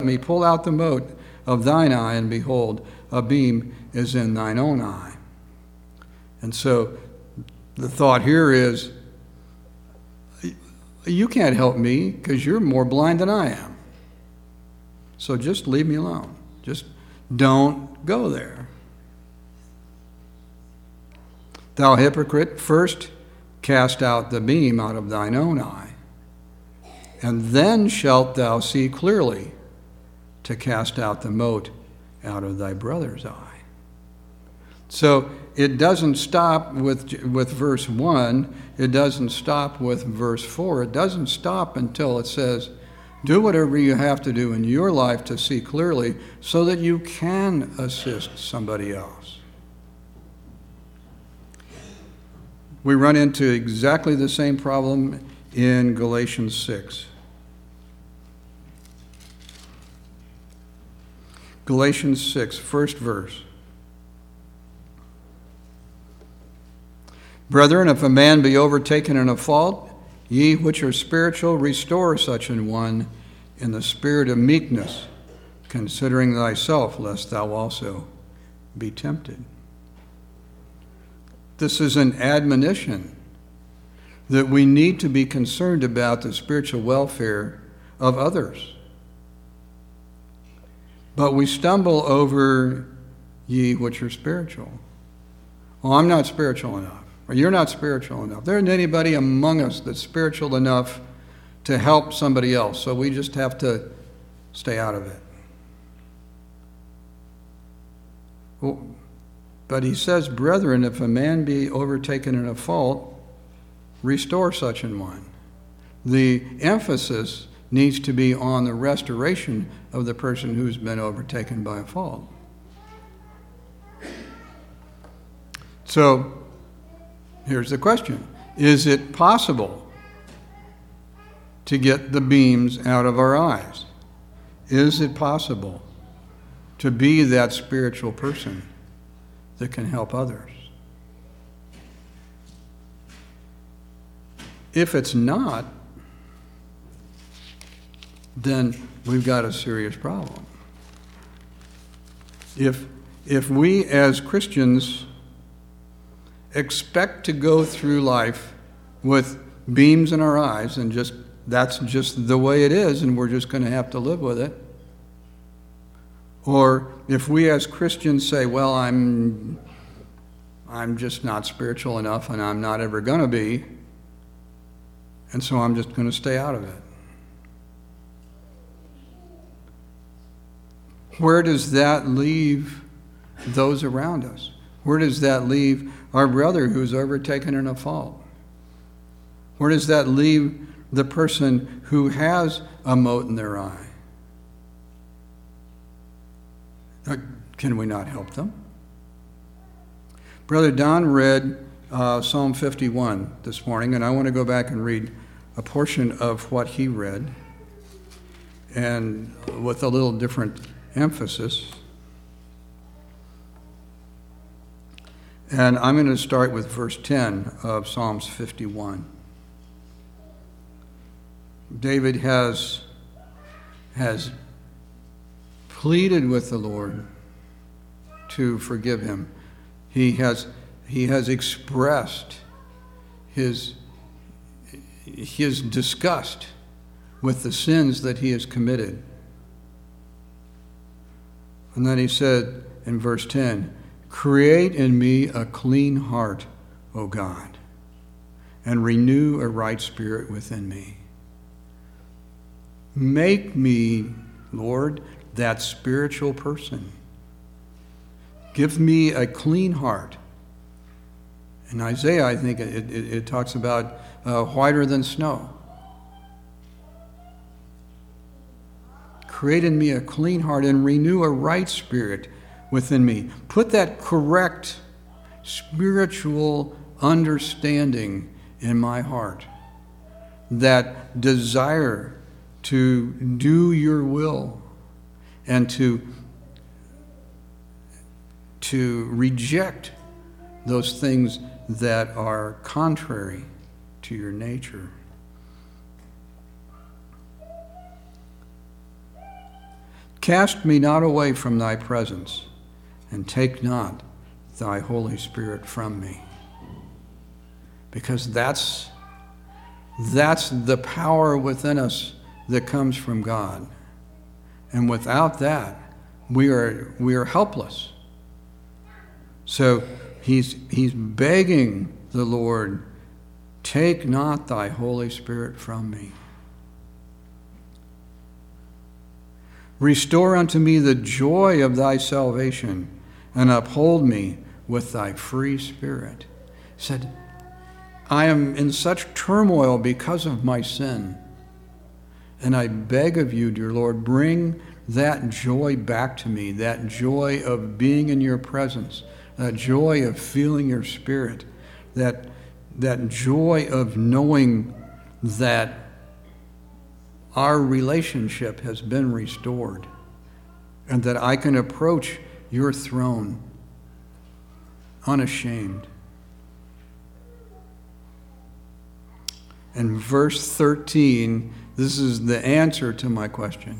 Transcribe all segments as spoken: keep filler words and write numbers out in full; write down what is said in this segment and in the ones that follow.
me pull out the mote of thine eye, and behold, a beam is in thine own eye. And so the thought here is, you can't help me because you're more blind than I am. So just leave me alone. Just don't go there. Thou hypocrite, first cast out the beam out of thine own eye, and then shalt thou see clearly to cast out the mote out of thy brother's eye. So it doesn't stop with, with verse one. It doesn't stop with verse four. It doesn't stop until it says, do whatever you have to do in your life to see clearly so that you can assist somebody else. We run into exactly the same problem in Galatians six. Galatians six, first verse. Brethren, if a man be overtaken in a fault, ye which are spiritual, restore such an one in the spirit of meekness, considering thyself, lest thou also be tempted. This is an admonition that we need to be concerned about the spiritual welfare of others. But we stumble over ye which are spiritual. Oh, I'm not spiritual enough. Or you're not spiritual enough. There isn't anybody among us that's spiritual enough to help somebody else, so we just have to stay out of it. Well, but he says, brethren, if a man be overtaken in a fault, restore such an one. The emphasis needs to be on the restoration of the person who's been overtaken by a fault. So, here's the question. Is it possible to get the beams out of our eyes? Is it possible to be that spiritual person that can help others? If it's not, then we've got a serious problem. If, if we as Christians expect to go through life with beams in our eyes and just that's just the way it is and we're just going to have to live with it, or if we as Christians say, well, I'm I'm just not spiritual enough and I'm not ever going to be, and so I'm just going to stay out of it. Where does that leave those around us? Where does that leave our brother who's overtaken in a fault? Where does that leave the person who has a mote in their eye? Can we not help them? Brother Don read uh, Psalm fifty-one this morning, and I want to go back and read a portion of what he read, and with a little different emphasis. And I'm going to start with verse ten of Psalms fifty-one. David has, has pleaded with the Lord to forgive him. He has, he has expressed his, his disgust with the sins that he has committed. And then he said in verse ten, create in me a clean heart, O God, and renew a right spirit within me. Make me, Lord, that spiritual person. Give me a clean heart. In Isaiah, I think it, it, it talks about uh, whiter than snow. Create in me a clean heart and renew a right spirit within me. Put that correct spiritual understanding in my heart, that desire to do your will and to, to reject those things that are contrary to your nature. Cast me not away from thy presence, and take not thy Holy Spirit from me. Because that's, that's the power within us that comes from God. And without that, we are, we are helpless. So he's, he's begging the Lord, take not thy Holy Spirit from me. Restore unto me the joy of thy salvation, and uphold me with thy free spirit. He said, I am in such turmoil because of my sin. And I beg of you, dear Lord, bring that joy back to me, that joy of being in your presence, that joy of feeling your spirit, that, that joy of knowing that our relationship has been restored, and that I can approach your throne unashamed. And verse thirteen, this is the answer to my question.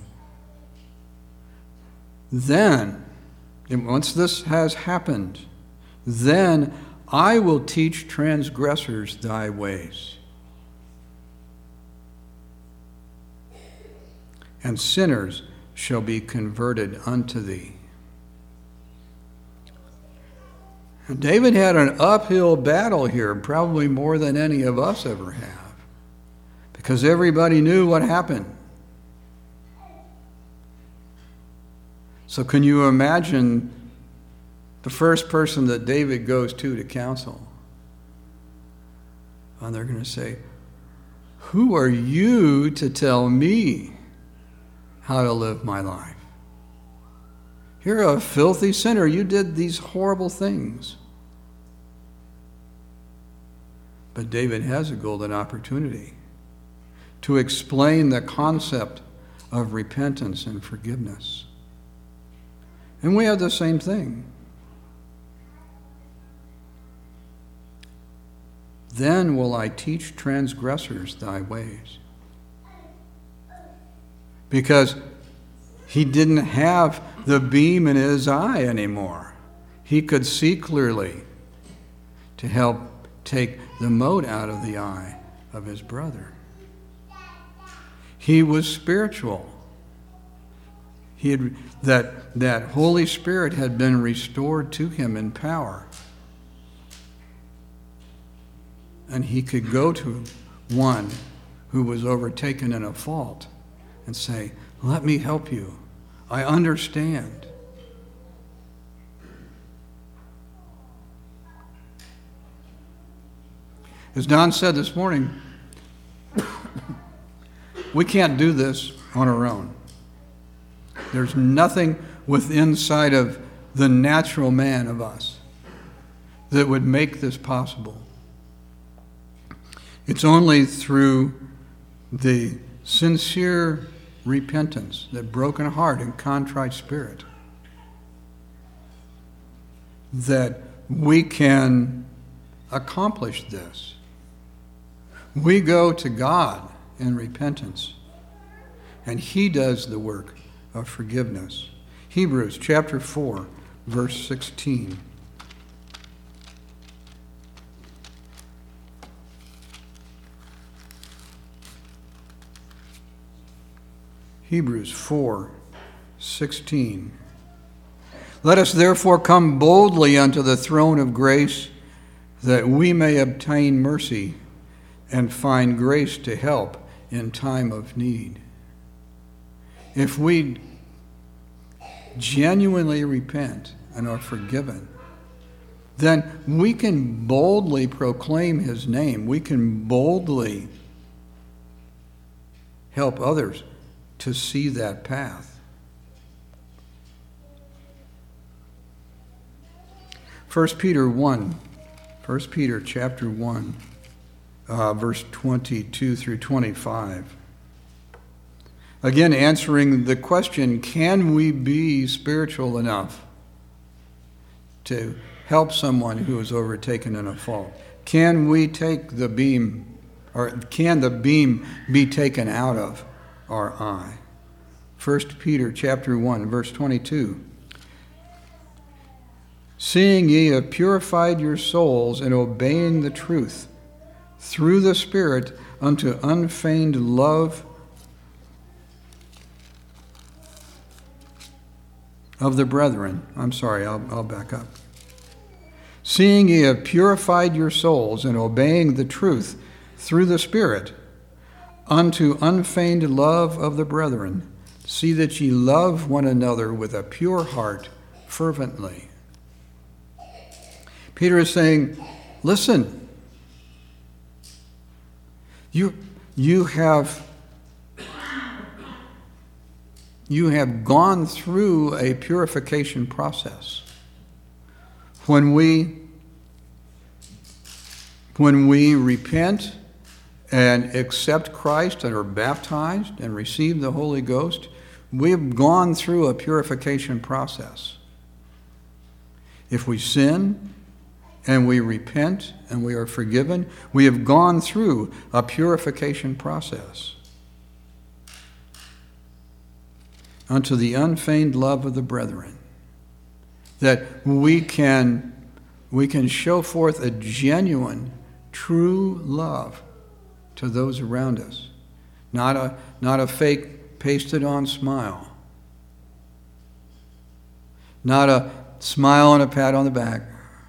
Then, and once this has happened, then I will teach transgressors thy ways, and sinners shall be converted unto thee. David had an uphill battle here, probably more than any of us ever have, because everybody knew what happened. So can you imagine the first person that David goes to to counsel? And they're going to say, who are you to tell me how to live my life? You're a filthy sinner. You did these horrible things. But David has a golden opportunity to explain the concept of repentance and forgiveness. And we have the same thing. Then will I teach transgressors thy ways. Because he didn't have the beam in his eye anymore. He could see clearly to help take the mote out of the eye of his brother. He was spiritual. He had, that, that Holy Spirit had been restored to him in power. And he could go to one who was overtaken in a fault and say, let me help you. I understand. As Don said this morning, we can't do this on our own. There's nothing within inside of the natural man of us that would make this possible. It's only through the sincere repentance, that broken heart and contrite spirit, that we can accomplish this. We go to God in repentance, and he does the work of forgiveness. Hebrews chapter four, verse sixteen. Hebrews four, sixteen. Let us therefore come boldly unto the throne of grace, that we may obtain mercy and find grace to help in time of need. If we genuinely repent and are forgiven, then we can boldly proclaim his name. We can boldly help others to see that path. First Peter one, First Peter chapter one, uh, verse twenty-two through twenty-five. Again, answering the question, can we be spiritual enough to help someone who is overtaken in a fault? Can we take the beam, or can the beam be taken out of our eye? First Peter chapter one, verse twenty-two. Seeing ye have purified your souls in obeying the truth through the Spirit unto unfeigned love of the brethren. I'm sorry, I'll, I'll back up. Seeing ye have purified your souls in obeying the truth through the Spirit unto unfeigned love of the brethren, see that ye love one another with a pure heart fervently. Peter is saying, listen, you, you have you have gone through a purification process. When we when we repent and accept Christ and are baptized and receive the Holy Ghost, we've gone through a purification process. If we sin and we repent and we are forgiven, we have gone through a purification process unto the unfeigned love of the brethren, that we can we can show forth a genuine, true love to those around us, not a not a fake pasted on smile, not a smile and a pat on the back,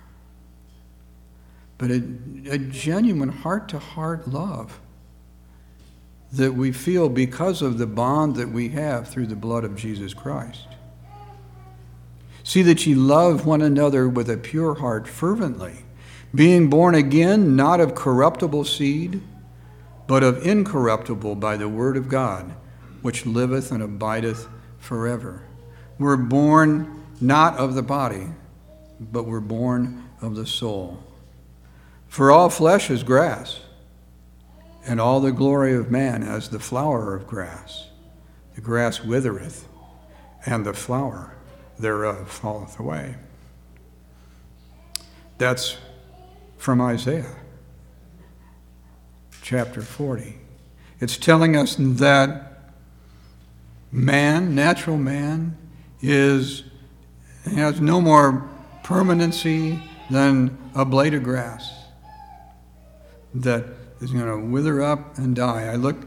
but a, a genuine heart-to-heart love that we feel because of the bond that we have through the blood of Jesus Christ. See that ye love one another with a pure heart fervently, being born again, not of corruptible seed, but of incorruptible by the word of God, which liveth and abideth forever. We're born not of the body, but we're born of the soul. For all flesh is grass, and all the glory of man as the flower of grass. The grass withereth, and the flower thereof falleth away. That's from Isaiah chapter forty. It's telling us that man, natural man, is has no more permanency than a blade of grass that is going to wither up and die. I look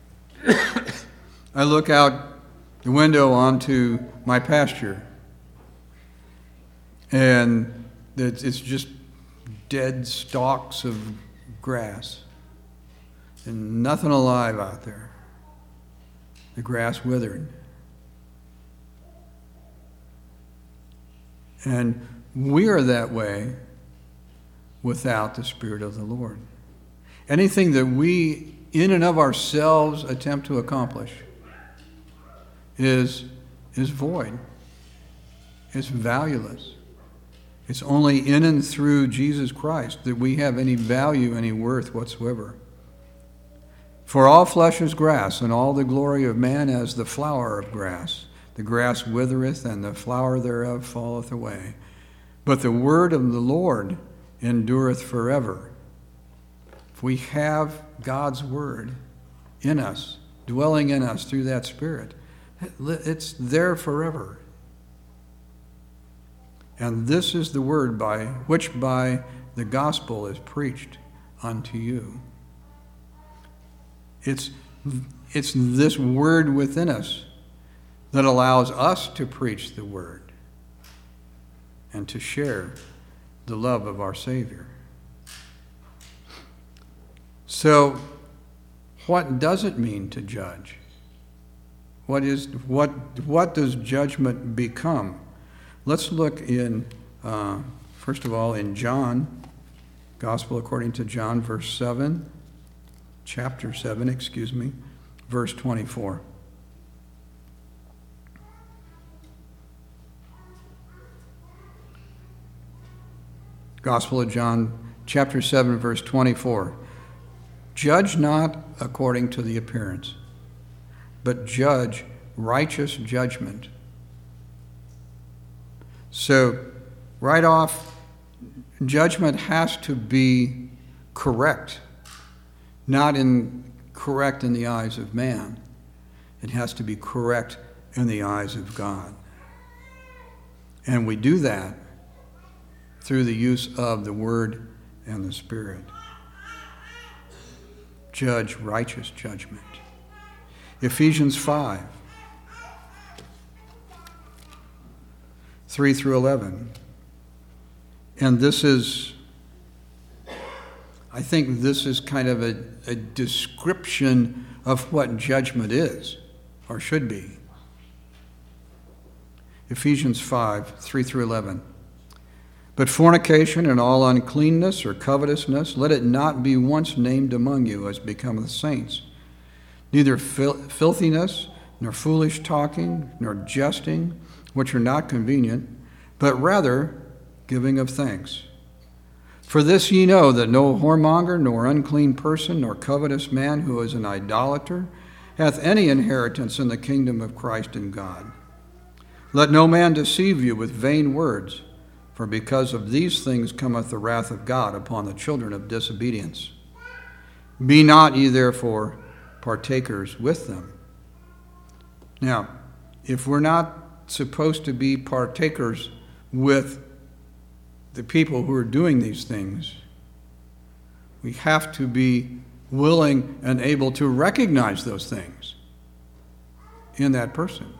I look out the window onto my pasture, and it's, it's just dead stalks of grass and nothing alive out there. The grass withered. And we are that way without the Spirit of the Lord. Anything that we, in and of ourselves, attempt to accomplish is, is void. It's valueless. It's only in and through Jesus Christ that we have any value, any worth whatsoever. For all flesh is grass, and all the glory of man as the flower of grass. The grass withereth, and the flower thereof falleth away. But the word of the Lord endureth forever. If we have God's word in us, dwelling in us through that Spirit, it's there forever. And this is the word by which by the gospel is preached unto you. It's, it's this word within us that allows us to preach the word and to share the love of our Savior. So, what does it mean to judge? What is what? What does judgment become? Let's look in, uh, first of all, in John, Gospel according to John, verse seven, chapter seven, excuse me, verse twenty-four. Gospel of John, chapter seven, verse twenty-four. Judge not according to the appearance, but judge righteous judgment. So, right off, judgment has to be correct, not in correct in the eyes of man. It has to be correct in the eyes of God. And we do that through the use of the Word and the Spirit. Judge righteous judgment. Ephesians five, three through eleven. And this is, I think this is kind of a, a description of what judgment is, or should be. Ephesians five, three through eleven. But fornication and all uncleanness or covetousness, let it not be once named among you as becometh saints. Neither fil- filthiness, nor foolish talking, nor jesting, which are not convenient, but rather giving of thanks. For this ye know, that no whoremonger, nor unclean person, nor covetous man who is an idolater, hath any inheritance in the kingdom of Christ and God. Let no man deceive you with vain words, for because of these things cometh the wrath of God upon the children of disobedience. Be not ye therefore partakers with them. Now, if we're not supposed to be partakers with the people who are doing these things, we have to be willing and able to recognize those things in that person.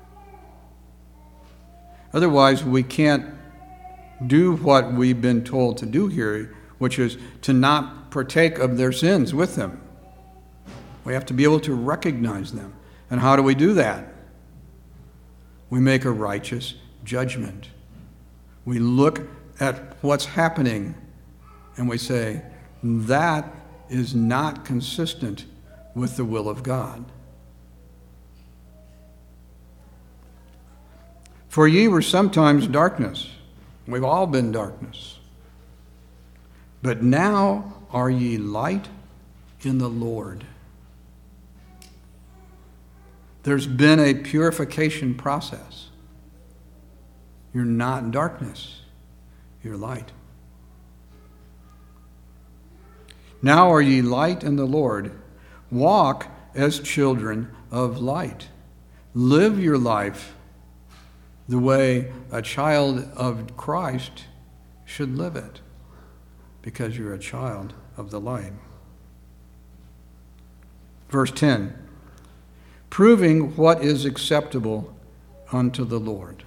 Otherwise, we can't do what we've been told to do here, which is to not partake of their sins with them. We have to be able to recognize them. And how do we do that? We make a righteous judgment. We look at what's happening and we say, that is not consistent with the will of God. For ye were sometimes darkness. We've all been darkness. But now are ye light in the Lord. There's been a purification process. You're not darkness. You're light. Now are ye light in the Lord. Walk as children of light. Live your life the way a child of Christ should live it, because you're a child of the light. Verse ten, proving what is acceptable unto the Lord.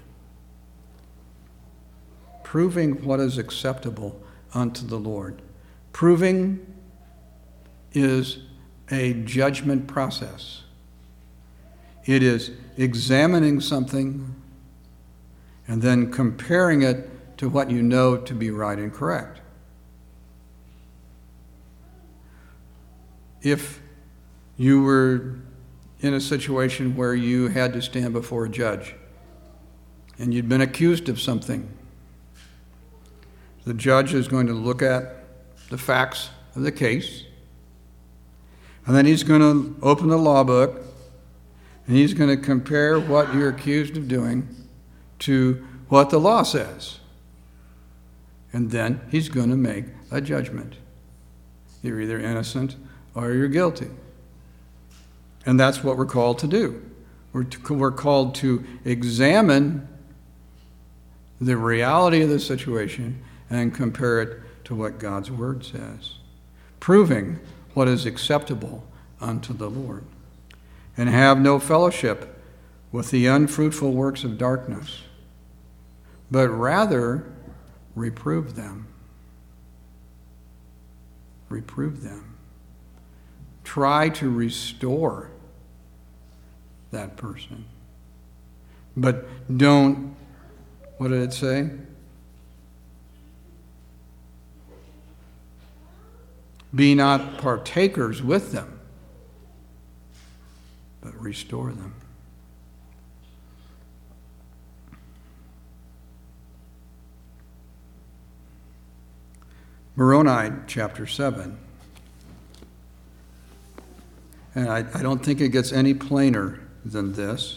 Proving what is acceptable unto the Lord. Proving is a judgment process. It is examining something and then comparing it to what you know to be right and correct. If you were in a situation where you had to stand before a judge and you'd been accused of something, the judge is going to look at the facts of the case, and then he's going to open the law book and he's going to compare what you're accused of doing to what the law says. And then he's going to make a judgment. You're either innocent or you're guilty. And that's what we're called to do. We're, to, we're called to examine the reality of the situation and compare it to what God's Word says, proving what is acceptable unto the Lord. And have no fellowship with the unfruitful works of darkness, but rather reprove them. Reprove them. Try to restore that person. But don't, what did it say? Be not partakers with them, but restore them. Moroni chapter seven. And I, I don't think it gets any plainer than this.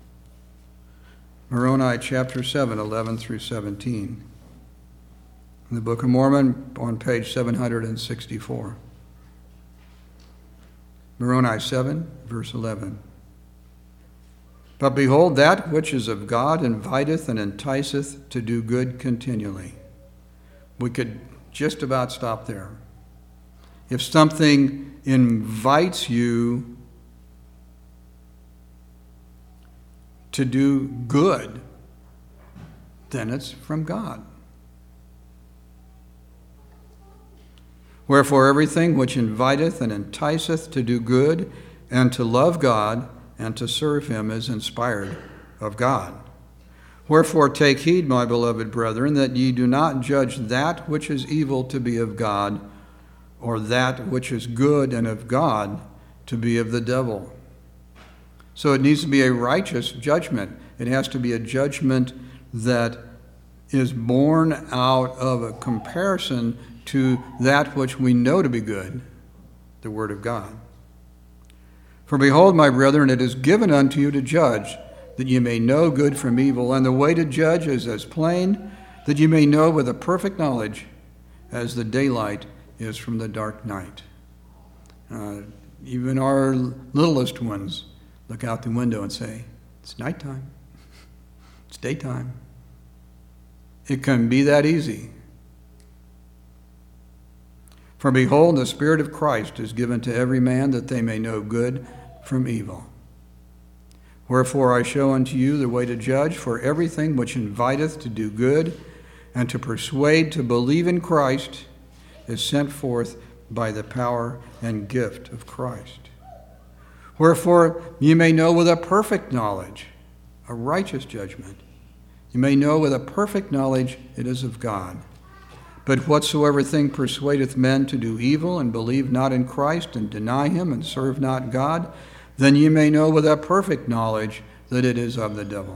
Moroni chapter seven, eleven through seventeen. In the Book of Mormon on page seven hundred sixty-four. Moroni seven, verse eleven. But behold, that which is of God inviteth and enticeth to do good continually. We could just about stop there. If something invites you to do good, then it's from God. Wherefore everything which inviteth and enticeth to do good and to love God and to serve him is inspired of God. Wherefore take heed, my beloved brethren, that ye do not judge that which is evil to be of God, or that which is good and of God to be of the devil. So it needs to be a righteous judgment. It has to be a judgment that is born out of a comparison to that which we know to be good, the Word of God. For behold, my brethren, it is given unto you to judge, that ye may know good from evil, and the way to judge is as plain, that ye may know with a perfect knowledge, as the daylight is from the dark night. Uh, even our littlest ones look out the window and say, it's nighttime, it's daytime. It can be that easy. For behold, the Spirit of Christ is given to every man, that they may know good from evil. Wherefore I show unto you the way to judge, for everything which inviteth to do good and to persuade to believe in Christ is sent forth by the power and gift of Christ. Wherefore ye may know with a perfect knowledge, a righteous judgment. You may know with a perfect knowledge it is of God. But whatsoever thing persuadeth men to do evil, and believe not in Christ, and deny him, and serve not God, then ye may know with a perfect knowledge that it is of the devil.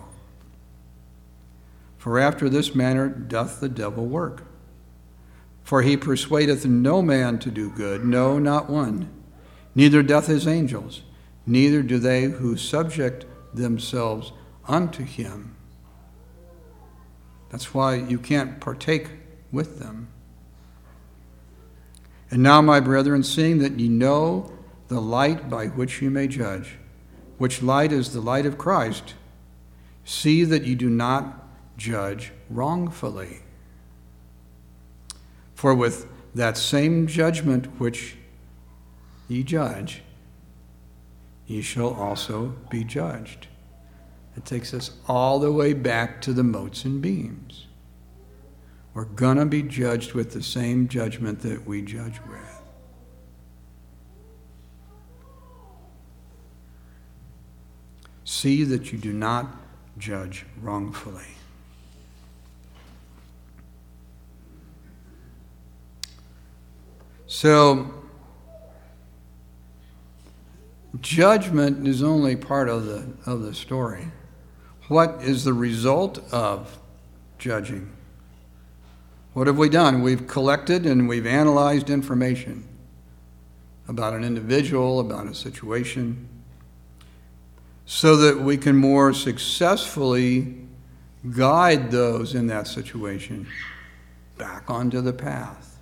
For after this manner doth the devil work. For he persuadeth no man to do good, no, not one. Neither doth his angels, neither do they who subject themselves unto him. That's why you can't partake with them. And now, my brethren, seeing that ye know the light by which you may judge, which light is the light of Christ, see that ye do not judge wrongfully. For with that same judgment which ye judge, ye shall also be judged. It takes us all the way back to the motes and beams. We're going to be judged with the same judgment that we judge with. See that you do not judge wrongfully. So, judgment is only part of the of the story. What is the result of judging? What have we done? We've collected and we've analyzed information about an individual, about a situation, so that we can more successfully guide those in that situation back onto the path.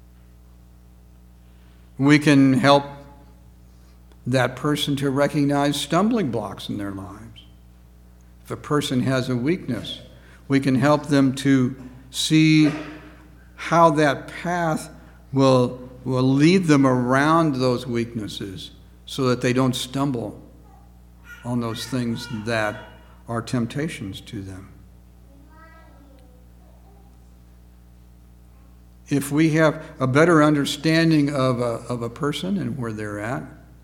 We can help that person to recognize stumbling blocks in their lives. If a person has a weakness, we can help them to see how that path will, will lead them around those weaknesses so that they don't stumble on those things that are temptations to them. If we have a better understanding of a, of a person and where they're at,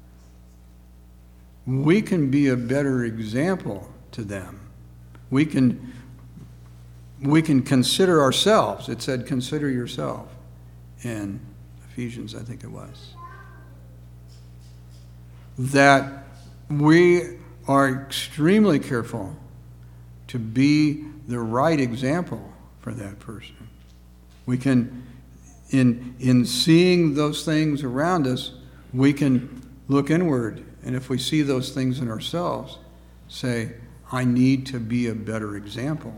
we can be a better example to them. We can, we can consider ourselves. It said, consider yourself in Ephesians, I think it was. That we are extremely careful to be the right example for that person. We can, in, in seeing those things around us, we can look inward, and if we see those things in ourselves, say, I need to be a better example.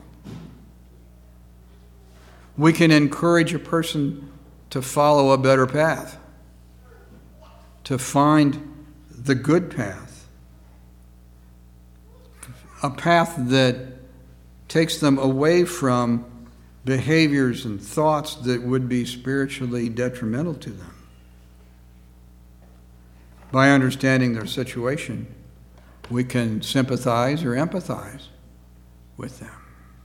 We can encourage a person to follow a better path, to find the good path. a path that takes them away from behaviors and thoughts that would be spiritually detrimental to them. By understanding their situation, we can sympathize or empathize with them.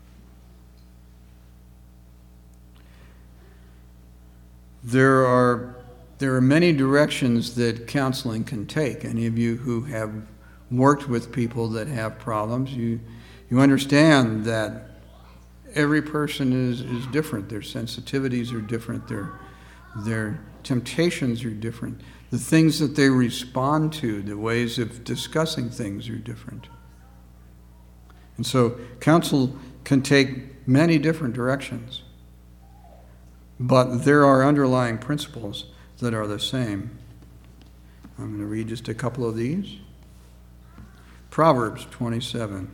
There are there are many directions that counseling can take. Any of you who have worked with people that have problems, you you understand that every person is, is different. Their sensitivities are different. Their their temptations are different. The things that they respond to, the ways of discussing things are different. And so counsel can take many different directions. But there are underlying principles that are the same. I'm going to read just a couple of these. Proverbs twenty-seven.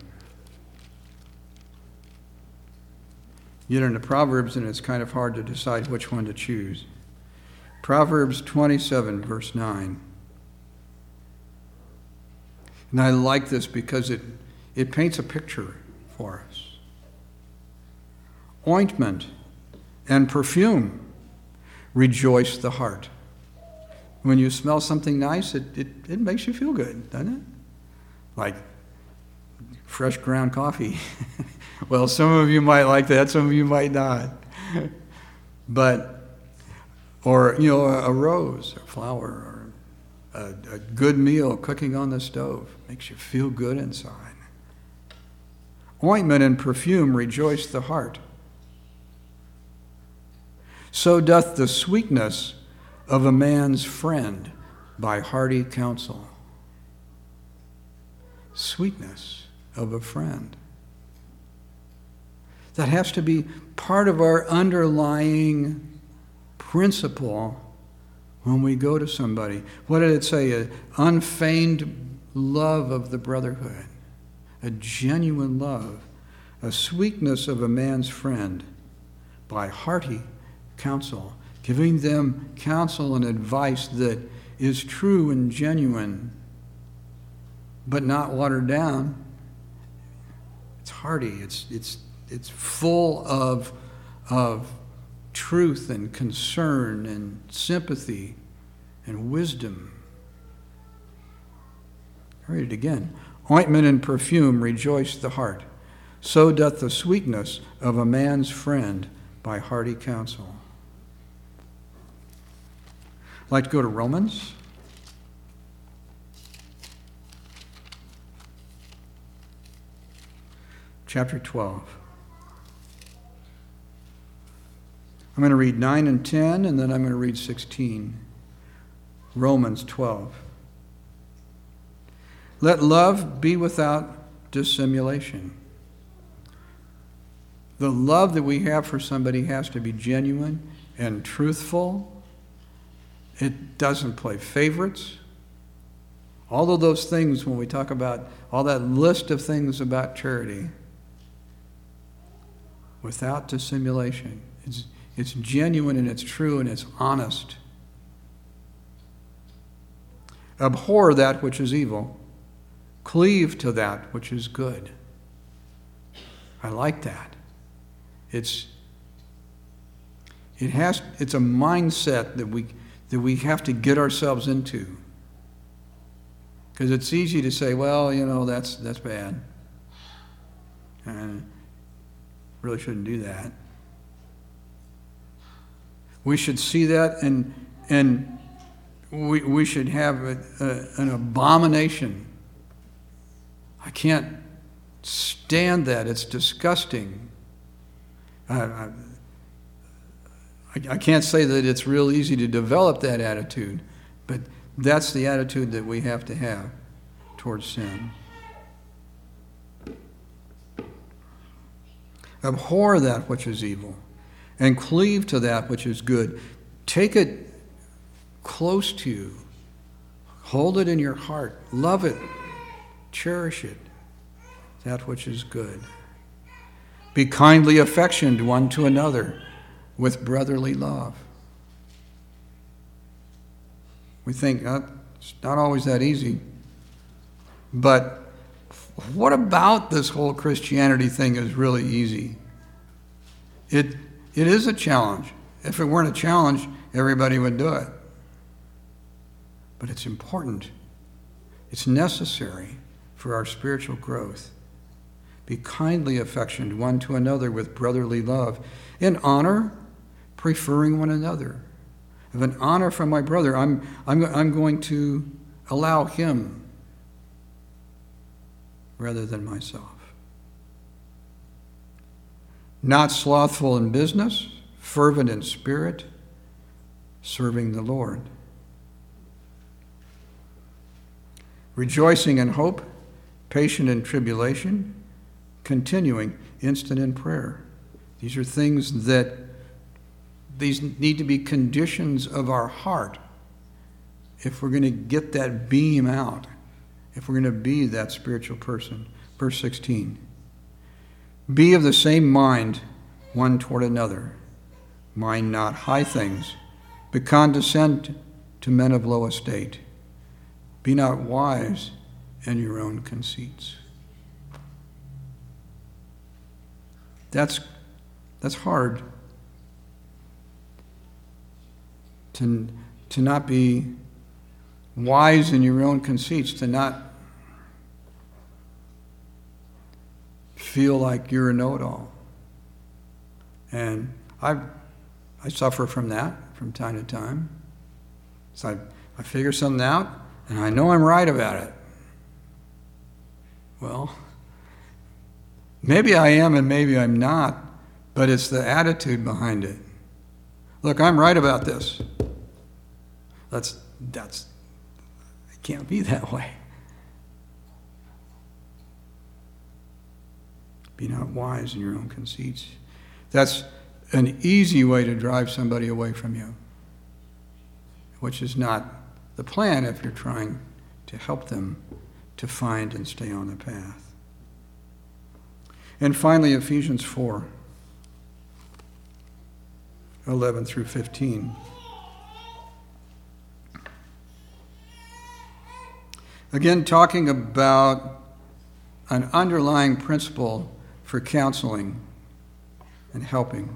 You get into Proverbs and it's kind of hard to decide which one to choose. Proverbs twenty-seven, verse nine. And I like this because it, it paints a picture for us. Ointment and perfume rejoice the heart. When you smell something nice, it, it, it makes you feel good, doesn't it? Like fresh ground coffee. Well, some of you might like that, some of you might not. But, or, you know, a, a rose, a flower, or a, a good meal cooking on the stove makes you feel good inside. Ointment and perfume rejoice the heart. So doth the sweetness of a man's friend by hearty counsel. Sweetness of a friend. That has to be part of our underlying principle when we go to somebody. What did it say? An unfeigned love of the brotherhood. A genuine love. A sweetness of a man's friend by hearty counsel, giving them counsel and advice that is true and genuine, but not watered down. It's hearty. It's it's it's full of of truth and concern and sympathy and wisdom. I'll read it again. Ointment and perfume rejoice the heart. So doth the sweetness of a man's friend by hearty counsel. I'd like to go to Romans. Chapter twelve. I'm going to read nine and ten, and then I'm going to read sixteen. Romans twelve. Let love be without dissimulation. The love that we have for somebody has to be genuine and truthful. It doesn't play favorites. All of those things, when we talk about all that list of things about charity, without dissimulation. It's, it's genuine and it's true and it's honest. Abhor that which is evil. Cleave to that which is good. I like that. It's it has it's a mindset that we that we have to get ourselves into. Because it's easy to say, well, you know, that's that's bad. And really shouldn't do that. We should see that and and we we should have a, a, an abomination. I can't stand that. It's disgusting. I, I, I can't say that it's real easy to develop that attitude, but that's the attitude that we have to have towards sin. Abhor that which is evil, and cleave to that which is good. Take it close to you. Hold it in your heart. Love it. Cherish it. That which is good. Be kindly affectioned one to another with brotherly love. We think, oh, it's not always that easy. But what about this whole Christianity thing is really easy? It, it is a challenge. If it weren't a challenge, everybody would do it. But it's important. It's necessary for our spiritual growth. Be kindly affectioned one to another with brotherly love, in honor, preferring one another. If an honor from my brother, I'm, I'm, I'm going to allow him rather than myself. Not slothful in business, fervent in spirit, serving the Lord. Rejoicing in hope, patient in tribulation, continuing, instant in prayer. These are things that, these need to be conditions of our heart if we're going to get that beam out, if we're going to be that spiritual person. Verse sixteen. Be of the same mind one toward another. Mind not high things, but condescend to men of low estate. Be not wise in your own conceits. That's, that's hard. To, to not be wise in your own conceits, to not feel like you're a know-it-all. And I I suffer from that from time to time. So I, I figure something out, and I know I'm right about it. Well, maybe I am and maybe I'm not, but it's the attitude behind it. Look, I'm right about this. That's, that's, it can't be that way. Be not wise in your own conceits. That's an easy way to drive somebody away from you, which is not the plan if you're trying to help them to find and stay on the path. And finally, Ephesians four, eleven through fifteen. Again, talking about an underlying principle for counseling and helping.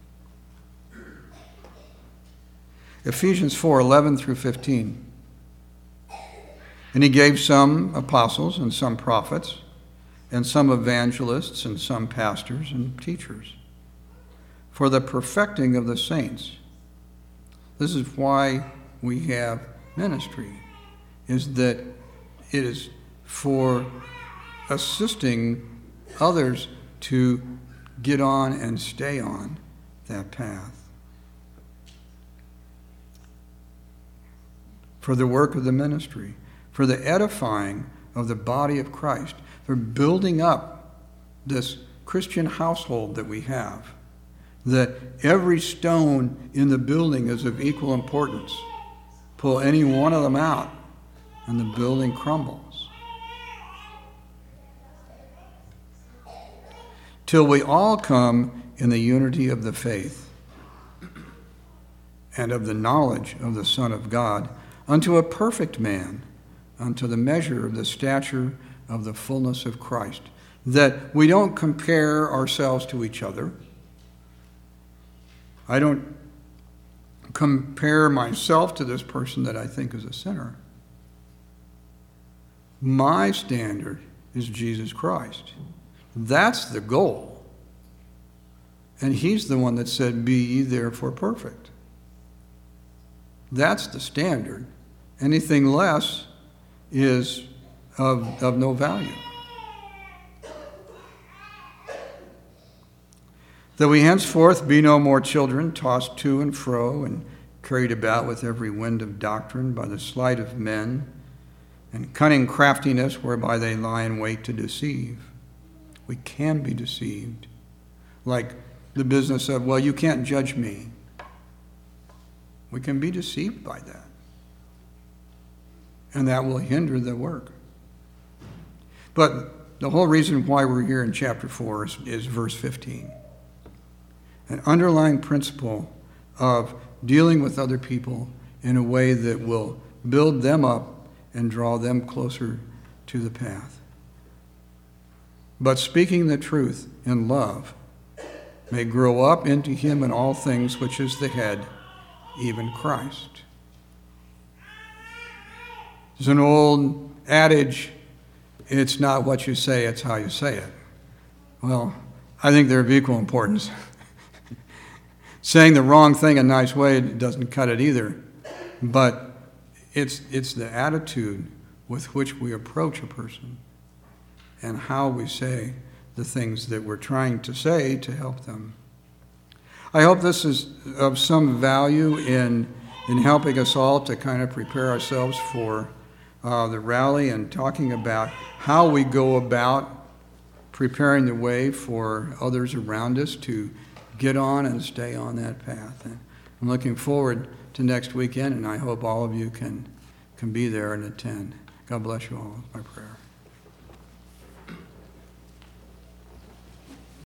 Ephesians four, eleven through fifteen. And he gave some apostles and some prophets and some evangelists and some pastors and teachers for the perfecting of the saints. This is why we have ministry, is that it is for assisting others to get on and stay on that path. For the work of the ministry, for the edifying of the body of Christ, for building up this Christian household that we have, that every stone in the building is of equal importance. Pull any one of them out, and the building crumbles. Till we all come in the unity of the faith and of the knowledge of the Son of God, unto a perfect man, unto the measure of the stature of the fullness of Christ. That we don't compare ourselves to each other. I don't compare myself to this person that I think is a sinner. My standard is Jesus Christ. That's the goal. And he's the one that said, be ye therefore perfect. That's the standard. Anything less is of, of no value. That we henceforth be no more children, tossed to and fro and carried about with every wind of doctrine by the sleight of men and cunning craftiness whereby they lie in wait to deceive. We can be deceived. Like the business of, well, you can't judge me. We can be deceived by that. And that will hinder the work. But the whole reason why we're here in chapter four is, is verse fifteen. An underlying principle of dealing with other people in a way that will build them up and draw them closer to the path. but speaking the truth in love, may grow up into him in all things, which is the head, even Christ. There's an old adage, it's not what you say, it's how you say it. Well, I think they're of equal importance. Saying the wrong thing a nice way doesn't cut it either, but it's it's the attitude with which we approach a person and how we say the things that we're trying to say to help them. I hope this is of some value in in helping us all to kind of prepare ourselves for uh, the rally and talking about how we go about preparing the way for others around us to get on and stay on that path. And I'm looking forward to next weekend, and I hope all of you can can be there and attend. God bless you all. That's my prayer.